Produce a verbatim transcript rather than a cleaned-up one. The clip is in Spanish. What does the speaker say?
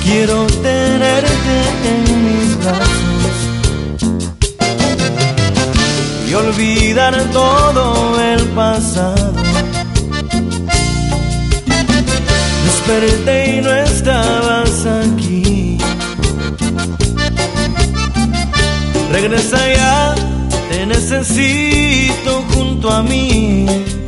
quiero tenerte en mis brazos y olvidar todo el pasado. Desperté y no estabas aquí. Regresa ya, te necesito junto a mí.